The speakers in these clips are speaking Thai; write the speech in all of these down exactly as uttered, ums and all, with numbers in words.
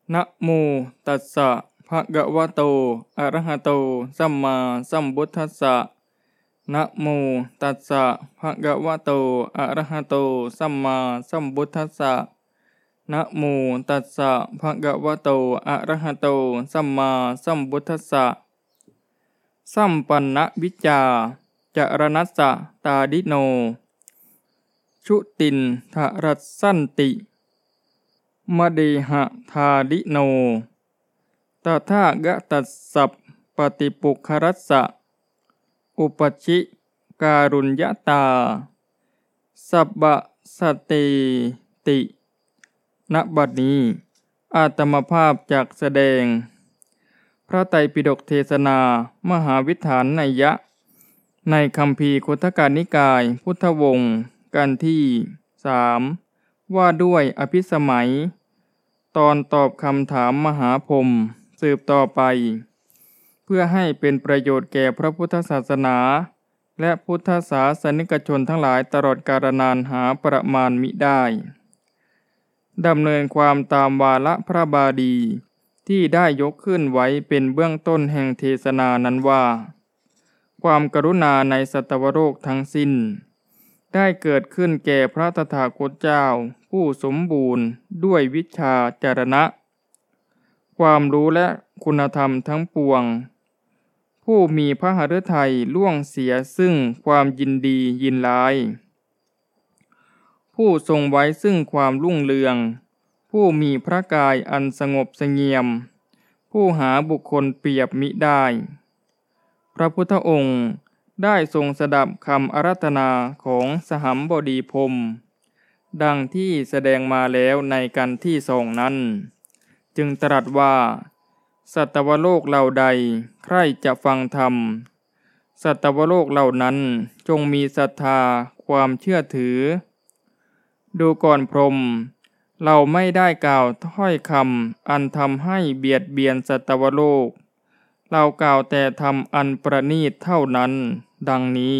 นะโมตัสสะภะคะวะโตอะระหะโตสัมมาสัมพุทธัสสะนะโมตัสสะภะคะวะโตอะระหะโตสัมมาสัมพุทธัสสะนะโมตัสสะภะคะวะโตอะระหะโตสัมมาสัมพุทธัสสะสัมปันนะวิจจาจารณัสสะตาดิโนชุตินทรัสสันติมะเดหะธาดิโนตถากตัสสัพปฏิปุคครัสสะอุปชิการุญญตาสัพพะสตติติณบัดนี้อาตมภาพจักแสดงพระไตรปิฎกเทศนามหาวิธานนัยยะในคัมภีร์คุตตกนิกายพุทธวงศ์กันที่สามว่าด้วยอภิสมัยตอนตอบคำถามมหาพรหมสืบต่อไปเพื่อให้เป็นประโยชน์แก่พระพุทธศาสนาและพุทธศาสนิกชนทั้งหลายตลอดกาลนานหาประมาณมิได้ดำเนินความตามวาระพระบาลีที่ได้ยกขึ้นไว้เป็นเบื้องต้นแห่งเทศนานั้นว่าความกรุณาในสัตวโลกทั้งสิ้นได้เกิดขึ้นแก่พระตถาคตเจ้าผู้สมบูรณ์ด้วยวิชชาจารณะความรู้และคุณธรรมทั้งปวงผู้มีพระหฤทัยล่วงเสียซึ่งความยินดียินร้ายผู้ทรงไว้ซึ่งความรุ่งเรืองผู้มีพระกายอันสงบเสงี่ยมผู้หาบุคคลเปรียบมิได้พระพุทธองค์ได้ทรงสดับคำอาราธนาของสหัมบดีพรหมดังที่แสดงมาแล้วในกันที่สองนั้นจึงตรัสว่าสัตวโลกเหล่าใดใคร่จะฟังธรรมสัตวโลกเหล่านั้นจงมีศรัทธาความเชื่อถือดูก่อนพรหมเราไม่ได้กล่าวถ้อยคำอันทำให้เบียดเบียนสัตวโลกเรากล่าวแต่ธรรมอันประณีตเท่านั้นดังนี้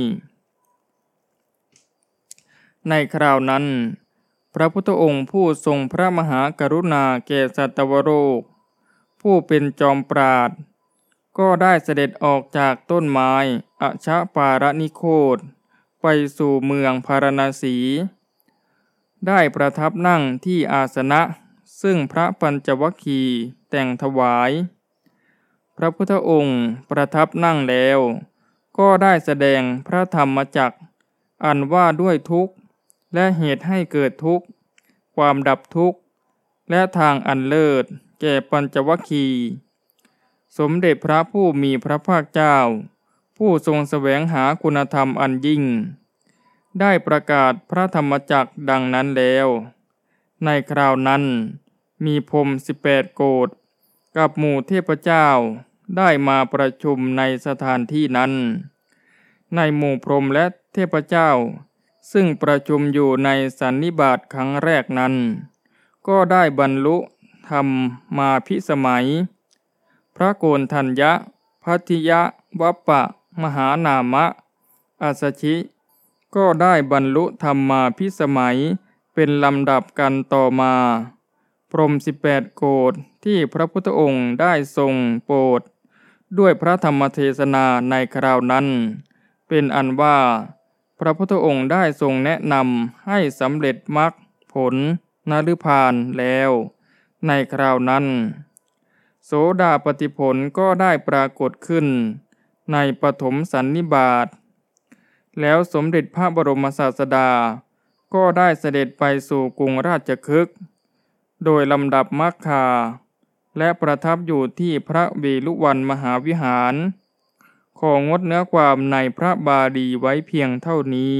ในคราวนั้นพระพุทธองค์ผู้ทรงพระมหากรุณาแก่สัตวโลกผู้เป็นจอมปราชญ์ก็ได้เสด็จออกจากต้นไม้อชปารนิโคธไปสู่เมืองพาราณสีได้ประทับนั่งที่อาสนะซึ่งพระปัญจวัคคีย์แต่งถวายพระพุทธองค์ประทับนั่งแล้วก็ได้แสดงพระธรรมจักรอันว่าด้วยทุกข์และเหตุให้เกิดทุกข์ความดับทุกข์และทางอันเลิศแก่ปัญจวัคคีย์สมเด็จพระผู้มีพระภาคเจ้าผู้ทรงแสวงหาคุณธรรมอันยิ่งได้ประกาศพระธรรมจักรดังนั้นแล้วในคราวนั้นมีพรหมสิบแปดโกฏกับหมู่เทพเจ้าได้มาประชุมในสถานที่นั้นในหมู่พรหมและเทพเจ้าซึ่งประชุมอยู่ในสันนิบาตครั้งแรกนั้นก็ได้บรรลุธรรมมาพิสมัยพระโกณทัญญะพัทธิยะวัปปะมหานามะอัสสชิก็ได้บรรลุธรรมมาพิสมัยเป็นลำดับกันต่อมาพรหมสิบแปดโกฏที่พระพุทธองค์ได้ทรงโปรดด้วยพระธรรมเทศนาในคราวนั้นเป็นอันว่าพระพุทธองค์ได้ทรงแนะนำให้สำเร็จมรรคผลนฤพานแล้วในคราวนั้นโสดาปัตติผลก็ได้ปรากฏขึ้นในปฐมสันนิบาตแล้วสมเด็จพระบรมศาสดาก็ได้เสด็จไปสู่กรุงราชคฤห์โดยลำดับมรรคาและประทับอยู่ที่พระเวฬุวันมหาวิหารของงดเนื้อความในพระบาลีไว้เพียงเท่านี้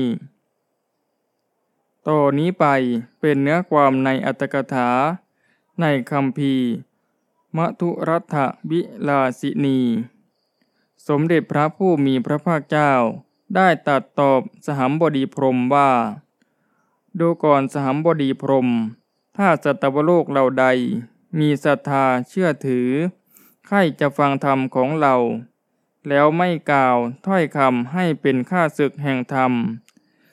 ต่อนนี้ไปเป็นเนื้อความในอรรถกถาในคัมภีร์มัทุรัฐวิลาสินีสมเด็จพระผู้มีพระภาคเจ้าได้ตรัสตอบสหัมบดีพรหมว่าดูก่อนสหัมบดีพรหมถ้าสัตวโลกเหล่าใดมีศรัทธาเชื่อถือใคร่จะฟังธรรมของเราแล้วไม่กล่าวถ้อยคำให้เป็นข้าศึกแห่งธรรม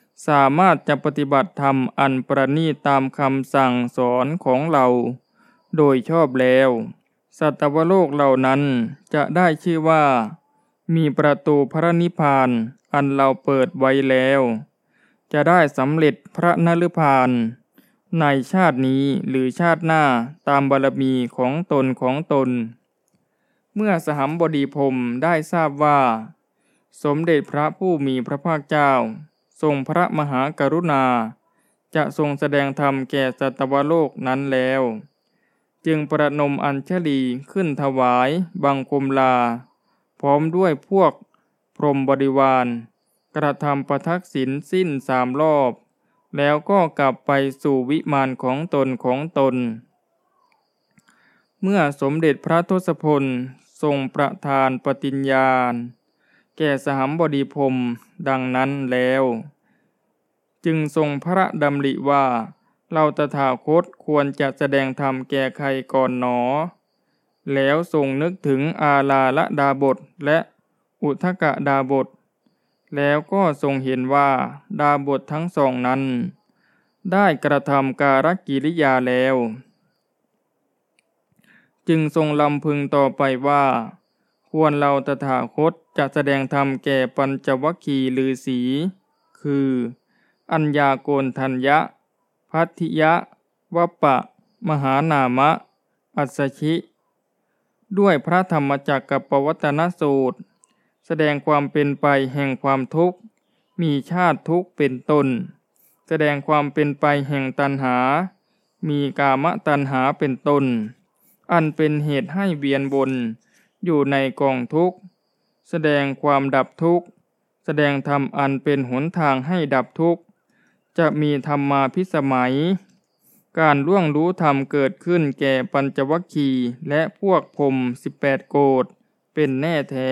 สามารถจะปฏิบัติธรรมอันประณีตตามคำสั่งสอนของเราโดยชอบแล้วสัตวโลกเหล่านั้นจะได้ชื่อว่ามีประตูพระนิพพานอันเราเปิดไว้แล้วจะได้สำเร็จพระนฤพพานในชาตินี้หรือชาติหน้าตามบารมีของตนของตนเมื่อสหัมบดีพรหมได้ทราบว่าสมเด็จพระผู้มีพระภาคเจ้าทรงพระมหากรุณาจะทรงแสดงธรรมแก่สัตวโลกนั้นแล้วจึงประนมอัญชลีขึ้นถวายบังคมลาพร้อมด้วยพวกพรหมบริวารกระทำประทักษิณสิ้นสามรอบแล้วก็กลับไปสู่วิมานของตนของตนเมื่อสมเด็จพระทศพลทรงประทานปฏิญญาณแก่สหัมบดีพรหมดังนั้นแล้วจึงทรงพระดำริว่าเราตถาคตควรจะแสดงธรรมแก่ใครก่อนหนอแล้วทรงนึกถึงอาลาละดาบทและอุทกดาบทแล้วก็ทรงเห็นว่าดาบททั้งสองนั้นได้กระทำการกิริยาแล้วจึงทรงลำพึงต่อไปว่าควรเราตถาคตจะแสดงธรรมแก่ปัญจวัคคีย์ฤาษีคืออัญญาโกณทัญญะพัทธิยะวัปปะมหานามะอัสสชิด้วยพระธรรมจักรปวัตตนสูตรแสดงความเป็นไปแห่งความทุกข์มีชาติทุกข์เป็นต้นแสดงความเป็นไปแห่งตัณหามีกามตัณหาเป็นต้นอันเป็นเหตุให้เวียนวนอยู่ในกองทุกข์แสดงความดับทุกข์แสดงธรรมอันเป็นหนทางให้ดับทุกข์จะมีธรรมาภิสมัยการล่วงรู้ธรรมเกิดขึ้นแก่ปัญจวัคคีย์และพวกพรหมสิบแปดโกฏเป็นแน่แท้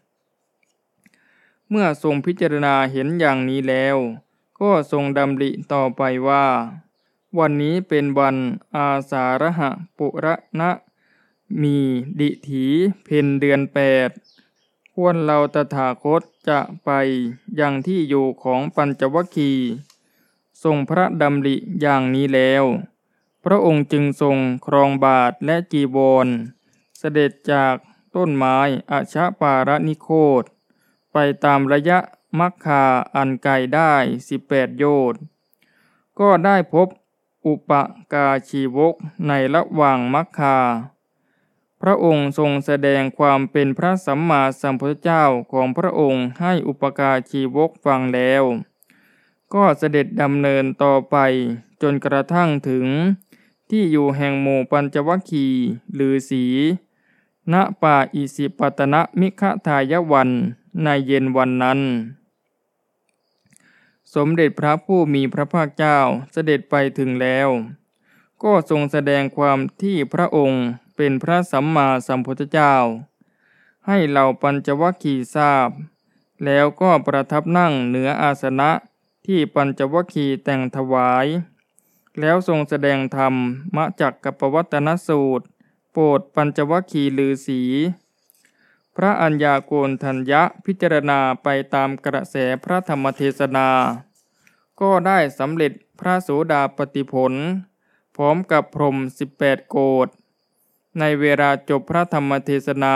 เมื่อทรงพิจารณาเห็นอย่างนี้แล้วก็ทรงดำริต่อไปว่าวันนี้เป็นวันอาสาฬหปุรณะมีดิถีเพ็ญเดือนแปดควรเราตถาคตจะไปยังที่อยู่ของปัญจวัคคีย์ทรงพระดำริอย่างนี้แล้วพระองค์จึงทรงครองบาทและจีวรเสด็จจากต้นไม้อชปารนิโคธไปตามระยะมัคคาอันไกลได้สิบแปดโยชน์ก็ได้พบอุปกาชีวกในระหว่างมัคคาพระองค์ทรงแสดงความเป็นพระสัมมาสัมพุทธเจ้าของพระองค์ให้อุปกาชีวกฟังแล้วก็เสด็จดำเนินต่อไปจนกระทั่งถึงที่อยู่แห่งหมู่ปัญจวัคคีย์ฤาษีณป่าอิสิปตนมิคทายวันในเย็นวันนั้นสมเด็จพระผู้มีพระภาคเจ้าเสด็จไปถึงแล้วก็ทรงแสดงความที่พระองค์เป็นพระสัมมาสัมพุทธเจ้าให้เหล่าปัญจวัคคีย์ทราบแล้วก็ประทับนั่งเหนืออาสนะที่ปัญจวัคคีย์แต่งถวายแล้วทรงแสดงธรรมจักรปวัตตนสูตรโปรดปัญจวัคคีย์ฤาษีพระอัญญาโกณทัญญะพิจารณาไปตามกระแสพระธรรมเทศนาก็ได้สำเร็จพระโสดาปัตติผลพร้อมกับพรหมสิบแปดโกฏในเวลาจบพระธรรมเทศนา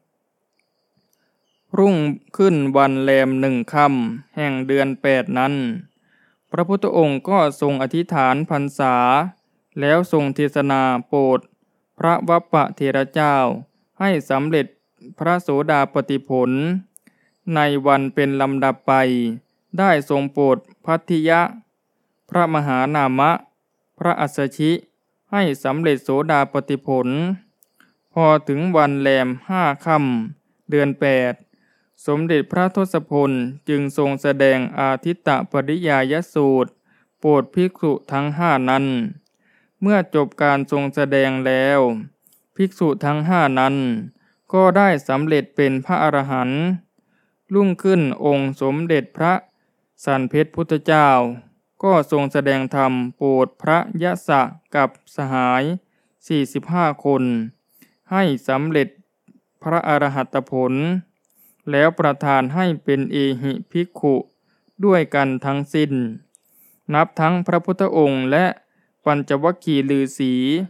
รุ่งขึ้นวันแรมหนึ่งค่ำแห่งเดือนแปดนั้นพระพุทธองค์ก็ทรงอธิษฐานพรรษาแล้วทรงเทศนาโปรดพระวัปปะเถระเจ้าให้สำเร็จพระโสดาปัตติผลในวันเป็นลำดับไปได้ทรงโปรดพัทธิยะพระมหานามะพระอัสสชิให้สำเร็จโสดาปัตติผลพอถึงวันแรมห้าค่ำเดือนแปดสมเด็จพระทศพลจึงทรงแสดงอาทิตตปริยายสูตรโปรดภิกษุทั้งห้านั้นเมื่อจบการทรงแสดงแล้วภิกษุทั้งห้านั้นก็ได้สำเร็จเป็นพระอรหันต์รุ่งขึ้นองค์สมเด็จพระสันเพชรพุทธเจ้าก็ทรงแสดงธรรมโปรดพระยะสะกับสหายสี่สิบห้าคนให้สำเร็จพระอรหัตผลแล้วประทานให้เป็นเอหิภิกขุด้วยกันทั้งสิ้นนับทั้งพระพุทธองค์และปัญจวัคคีย์ฤาษี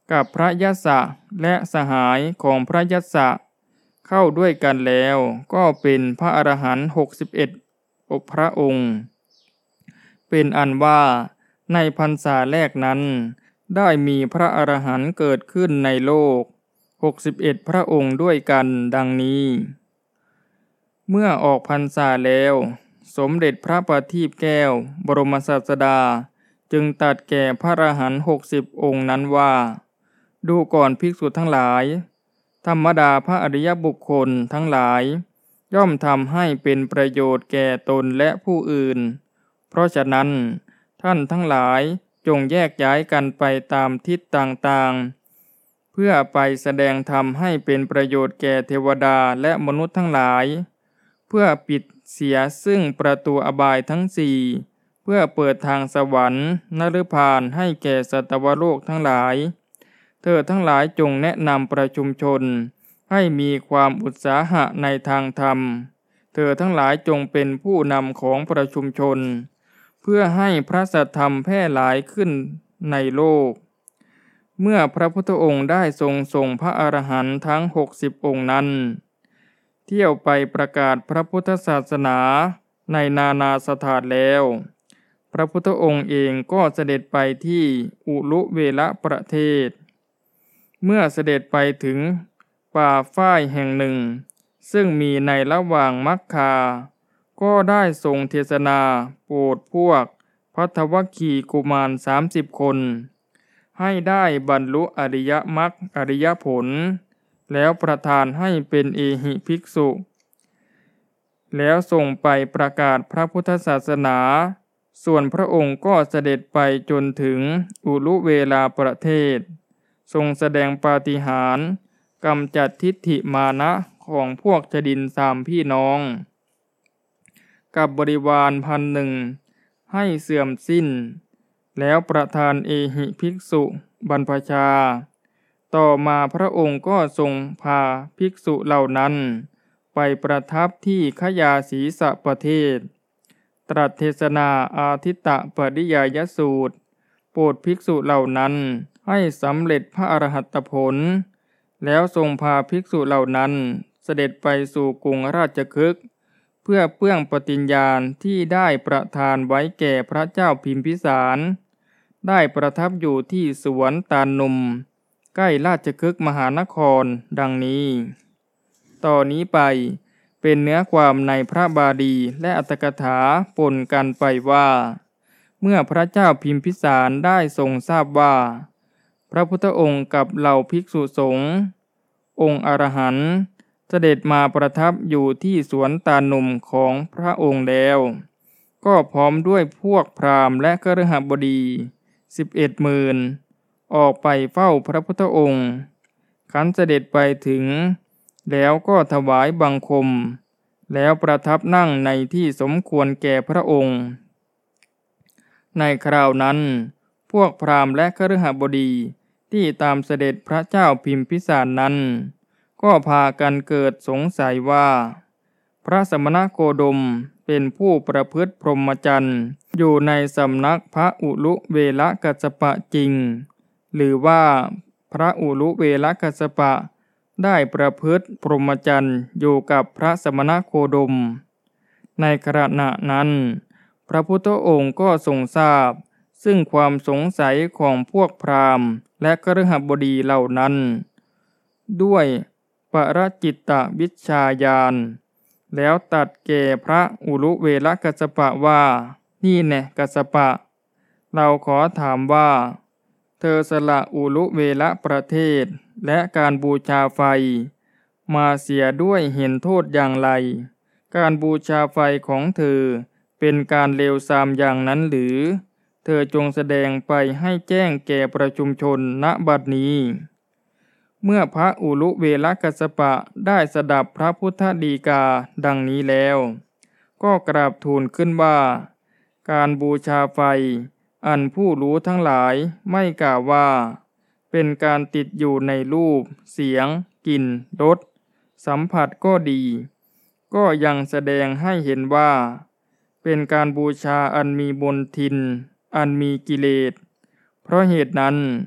กับพระยศะและสหายของพระยศะเข้าด้วยกันแล้วก็เป็นพระอรหันต์หกสิบเอ็ดพระองค์เป็นอันว่าในพรรษาแรกนั้นได้มีพระอรหันต์เกิดขึ้นในโลกหกสิบเอ็ดพระองค์ด้วยกันดังนี้เมื่อออกพรรษาแล้วสมเด็จพระประทีปแก้วบรมศาสดาจึงตรัสแก่พระอรหันต์หกสิบองค์นั้นว่าดูก่อนภิกษุทั้งหลายธรรมดาพระอริยบุคคลทั้งหลายย่อมทำให้เป็นประโยชน์แก่ตนและผู้อื่นเพราะฉะนั้นท่านทั้งหลายจงแยกย้ายกันไปตามทิศต่างๆเพื่อไปแสดงธรรมให้เป็นประโยชน์แก่เทวดาและมนุษย์ทั้งหลายเพื่อปิดเสียซึ่งประตูอบายทั้งสี่เพื่อเปิดทางสวรรค์นฤพานให้แก่สัตวโลกทั้งหลายเธอทั้งหลายจงแนะนำประชุมชนให้มีความอุตสาหะในทางธรรมเธอทั้งหลายจงเป็นผู้นำของประชุมชนเพื่อให้พระสัทธรรมแพร่หลายขึ้นในโลกเมื่อพระพุทธองค์ได้ทรงส่งพระอรหันต์ทั้งหกสิบองค์นั้นเที่ยวไปประกาศพระพุทธศาสนาในนานาสถานแล้วพระพุทธองค์เองก็เสด็จไปที่อุลุเวละประเทศเมื่อเสด็จไปถึงป่าฝ้ายแห่งหนึ่งซึ่งมีในระหว่างมัคคาก็ได้ทรงเทศนาโปรดพวกภัททวัคคีย์กุมารสามสิบคนให้ได้บรรลุอริยมรรคอริยผลแล้วประทานให้เป็นเอหิภิกษุแล้วส่งไปประกาศพระพุทธศาสนาส่วนพระองค์ก็เสด็จไปจนถึงอุลุเวลาประเทศทรงแสดงปาฏิหาริย์กำจัดทิฏฐิมานะของพวกชดินสามพี่น้องกับบริวารพันหนึ่งให้เสื่อมสิ้นแล้วประทานเอหิภิกษุบรรพชาต่อมาพระองค์ก็ทรงพาภิกษุเหล่านั้นไปประทับที่ขยาศีสะประเทศตรัสเทศนาอาทิตตปริยายสูตรโปรดภิกษุเหล่านั้นให้สำเร็จพระอรหัตผลแล้วทรงพาภิกษุเหล่านั้นเสด็จไปสู่กรุงราชคฤห์เพื่อเปื้องปฏิญญาณที่ได้ประทานไว้แก่พระเจ้าพิมพิสารได้ประทับอยู่ที่สวนตาลนุมใกล้ราชคฤห์มหานครดังนี้ต่อนนี้ไปเป็นเนื้อความในพระบาลีและอรรถกถาปนกันไปว่าเมื่อพระเจ้าพิมพิสารได้ทรงทราบว่าพระพุทธองค์กับเหล่าภิกษุสงฆ์องค์อรหันต์เสด็จมาประทับอยู่ที่สวนตาลนุมของพระองค์แล้วก็พร้อมด้วยพวกพราหมณ์และคฤหบดีสิบเอ็ดหมื่นออกไปเฝ้าพระพุทธองค์ขันเสด็จไปถึงแล้วก็ถวายบังคมแล้วประทับนั่งในที่สมควรแก่พระองค์ในคราวนั้นพวกพราหมณ์และคฤหบดีที่ตามเสด็จพระเจ้าพิมพิสารนั้นก็พากันเกิดสงสัยว่าพระสมณโคดมเป็นผู้ประพฤติพรหมจรรย์อยู่ในสำนักพระอุลุเวละกัสสปะจริงหรือว่าพระอุลุเวละกัสสปะได้ประพฤติพรหมจรรย์อยู่กับพระสมณโคดมในขณะนั้นพระพุทธองค์ก็ทรงทราบซึ่งความสงสัยของพวกพราหมณ์และคฤหบดีเหล่านั้นด้วยปรจิตตวิชชาญาณแล้วตัดแก่พระอุลุเวละกัสสปะว่านี่แน่กัสสปะเราขอถามว่าเธอสละอุลุเวละประเทศและการบูชาไฟมาเสียด้วยเห็นโทษอย่างไรการบูชาไฟของเธอเป็นการเลวทรามอย่างนั้นหรือเธอจงแสดงไปให้แจ้งแก่ประชุมชนณบัดนี้เมื่อพระอุลุเวละกัสสปะได้สดับพระพุทธฎีกาดังนี้แล้วก็กราบทูลขึ้นว่าการบูชาไฟอันผู้รู้ทั้งหลายไม่กล่าวว่าเป็นการติดอยู่ในรูปเสียงกลิ่นรสสัมผัสก็ดีก็ยังแสดงให้เห็นว่าเป็นการบูชาอันมีมลทินอันมีกิเลสเพราะเหตุนั้น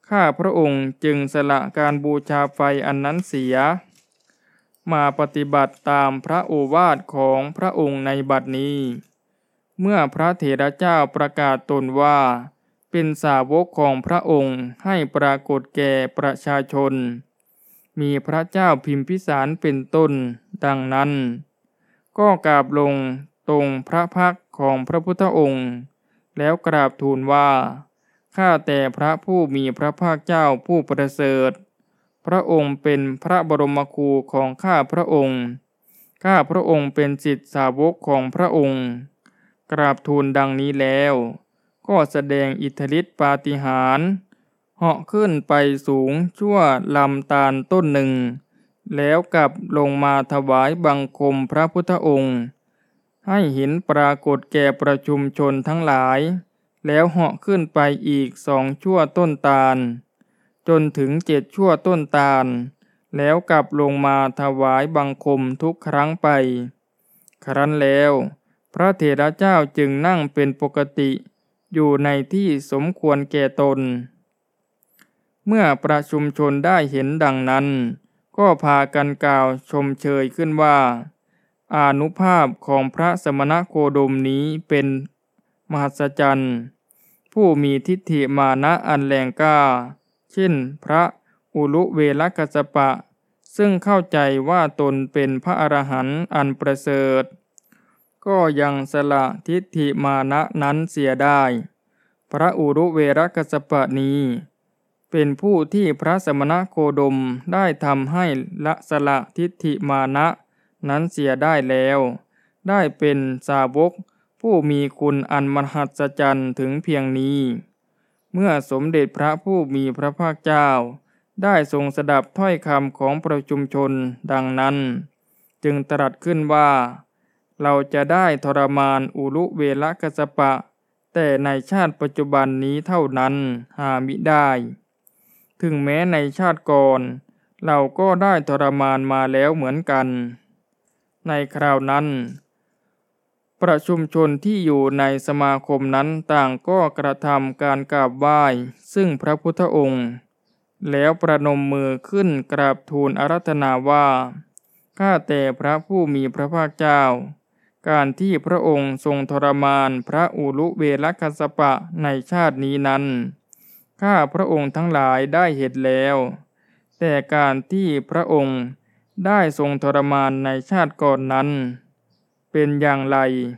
ข้าพระองค์จึงสละการบูชาไฟอันนั้นเสียมาปฏิบัติตามพระโอวาทของพระองค์ในบัดนี้เมื่อพระเถระเจ้าประกาศตนว่าเป็นสาวกของพระองค์ให้ปรากฏแก่ประชาชนมีพระเจ้าพิมพิสารเป็นต้นดังนั้นก็กราบลงตรงพระพักตร์ของพระพุทธองค์แล้วกราบทูลว่าข้าแต่พระผู้มีพระภาคเจ้าผู้ประเสริฐพระองค์เป็นพระบรมครูของข้าพระองค์ข้าพระองค์เป็นศิษย์สาวกของพระองค์กราบทูลดังนี้แล้วก็แสดงอิทธิฤทธิปาฏิหาริย์เหาะขึ้นไปสูงชั่วลำตาลต้นหนึ่งแล้วกลับลงมาถวายบังคมพระพุทธองค์ให้เห็นปรากฏแก่ประชุมชนทั้งหลายแล้วเหาะขึ้นไปอีกสองชั่วต้นตาลจนถึงเจ็ดชั่วต้นตาลแล้วกลับลงมาถวายบังคมทุกครั้งไปครั้นแล้วพระเถระเจ้าจึงนั่งเป็นปกติอยู่ในที่สมควรแก่ตนเมื่อประชุมชนได้เห็นดังนั้นก็พากันกล่าวชมเชยขึ้นว่าอานุภาพของพระสมณโคดมนี้เป็นมหัศจรรย์ผู้มีทิฏฐิมานะอันแรงกล้าเช่นพระอุลุเวลกัสสปะซึ่งเข้าใจว่าตนเป็นพระอรหันต์อันประเสริฐก็ยังสละทิฏฐิมานะนั้นเสียได้พระอุรุเวรกัสสปะนี้เป็นผู้ที่พระสมณโคดมได้ทำให้ละสละทิฏฐิมานะนั้นเสียได้แล้วได้เป็นสาวกผู้มีคุณอันมหัศจรรย์ถึงเพียงนี้เมื่อสมเด็จพระผู้มีพระภาคเจ้าได้ทรงสดับถ้อยคำของประชุมชนดังนั้นจึงตรัสขึ้นว่าเราจะได้ทรมานอุรุเวลกัสสปะแต่ในชาติปัจจุบันนี้เท่านั้นหามิได้ถึงแม้ในชาติก่อนเราก็ได้ทรมานมาแล้วเหมือนกันในคราวนั้นประชุมชนที่อยู่ในสมาคมนั้นต่างก็กระทำการกราบไหว้ซึ่งพระพุทธองค์แล้วประนมมือขึ้นกราบทูลอาราธนาว่าข้าแต่พระผู้มีพระภาคเจ้าการที่พระองค์ทรงทรมานพระอุลุเวลกัสสปะในชาตินี้นั้นข้าพระองค์ทั้งหลายได้เห็นแล้วแต่การที่พระองค์ได้ทรงทรมานในชาติก่อนนั้นเป็นอย่างไร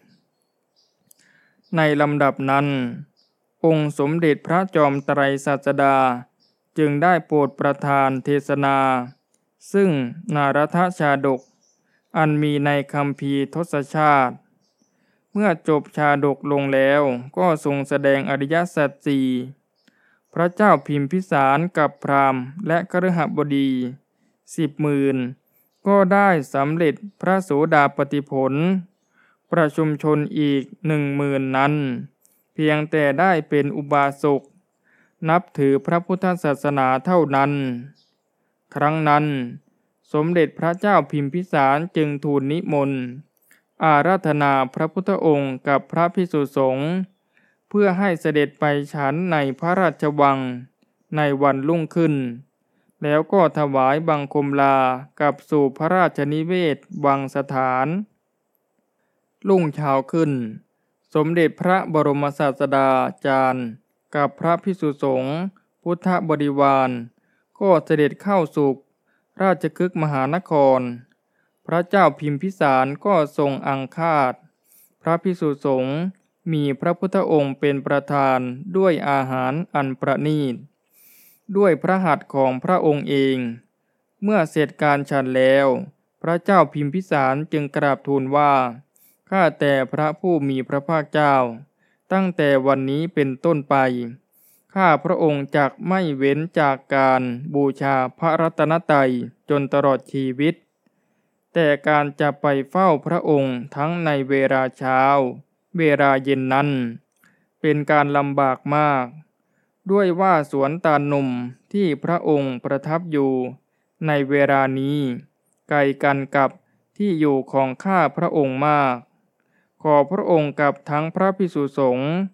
ในลำดับนั้นองค์สมเด็จพระจอมไตรศาสดาจึงได้โปรดประทานเทศนาซึ่งนารถชาดกอันมีในคัมภีร์ทศชาติเมื่อจบชาดกลงแล้วก็ทรงแสดงอริยสัจสี่พระเจ้าพิมพิสารกับพราหมณ์และคฤหบดีสิบหมื่นก็ได้สำเร็จพระโสดาปัตติผลประชุมชนอีกหนึ่งหมื่นนั้นเพียงแต่ได้เป็นอุบาสกนับถือพระพุทธศาสนาเท่านั้นครั้งนั้นสมเด็จพระเจ้าพิมพิสารจึงทูลนิมนต์อาราธนาพระพุทธองค์กับพระภิกษุสงฆ์เพื่อให้เสด็จไปฉันในพระราชวังในวันรุ่งขึ้นแล้วก็ถวายบังคมลากลับสู่พระราชนิเวศวังสถานรุ่งเช้าขึ้นสมเด็จพระบรมศาสดาจารย์กับพระภิกษุสงฆ์พุทธบริวารก็เสด็จเข้าสู่ราชคฤห์มหานครพระเจ้าพิมพิสารก็ทรงอังคาสพระภิกษุสงฆ์มีพระพุทธองค์เป็นประธานด้วยอาหารอันประณีตด้วยพระหัตถ์ของพระองค์เองเมื่อเสร็จการฉันแล้วพระเจ้าพิมพิสารจึงกราบทูลว่าข้าแต่พระผู้มีพระภาคเจ้าตั้งแต่วันนี้เป็นต้นไปข้าพระองค์จักไม่เว้นจากการบูชาพระรัตนตรัยจนตลอดชีวิตแต่การจะไปเฝ้าพระองค์ทั้งในเวลาเช้าเวลาเย็นนั้นเป็นการลำบากมากด้วยว่าสวนตาลหนุ่มที่พระองค์ประทับอยู่ในเวลานี้ไกลกันกับที่อยู่ของข้าพระองค์มากขอพระองค์กับทั้งพระภิกษุสงฆ์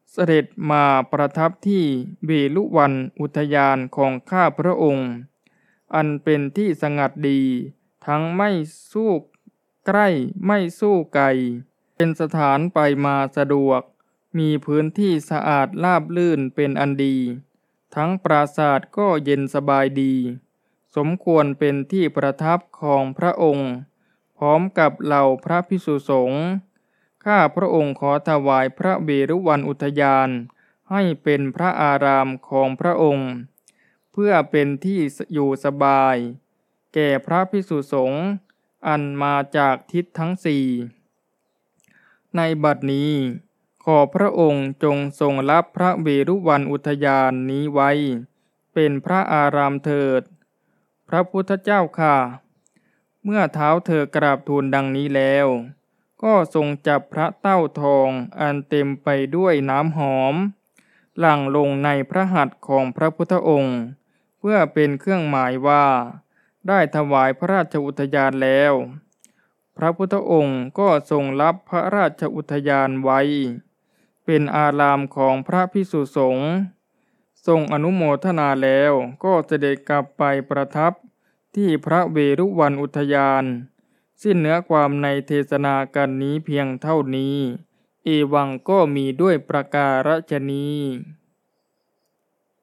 เสด็จมาประทับที่เวฬุวันอุทยานของข้าพระองค์อันเป็นที่สงัดดีทั้งไม่สู้ใกล้ไม่สู้ไกลเป็นสถานไปมาสะดวกมีพื้นที่สะอาดราบรื่นเป็นอันดีทั้งปราสาทก็เย็นสบายดีสมควรเป็นที่ประทับของพระองค์พร้อมกับเหล่าพระภิกษุสงฆ์ข้าพระองค์ขอถวายพระเวฬุวันอุทยานให้เป็นพระอารามของพระองค์เพื่อเป็นที่อยู่สบายแก่พระภิกษุสงฆ์อันมาจากทิศทั้งสี่ในบัดนี้ขอพระองค์จงทรงรับพระเวฬุวันอุทยานนี้ไว้เป็นพระอารามเถิดพระพุทธเจ้าค่ะเมื่อเท้าเธอกราบทูลดังนี้แล้วก็ทรงจับพระเต้าทองอันเต็มไปด้วยน้ำหอมหลั่งลงในพระหัตถ์ของพระพุทธองค์เพื่อเป็นเครื่องหมายว่าได้ถวายพระราชอุทยานแล้วพระพุทธองค์ก็ทรงรับพระราชอุทยานไว้เป็นอารามของพระภิกษุสงฆ์ทรงอนุโมทนาแล้วก็เสด็จกลับไปประทับที่พระเวฬุวันอุทยานสิ้นเนื้อความในเทศนากันนี้เพียงเท่านี้เอวังก็มีด้วยประการฉะนี้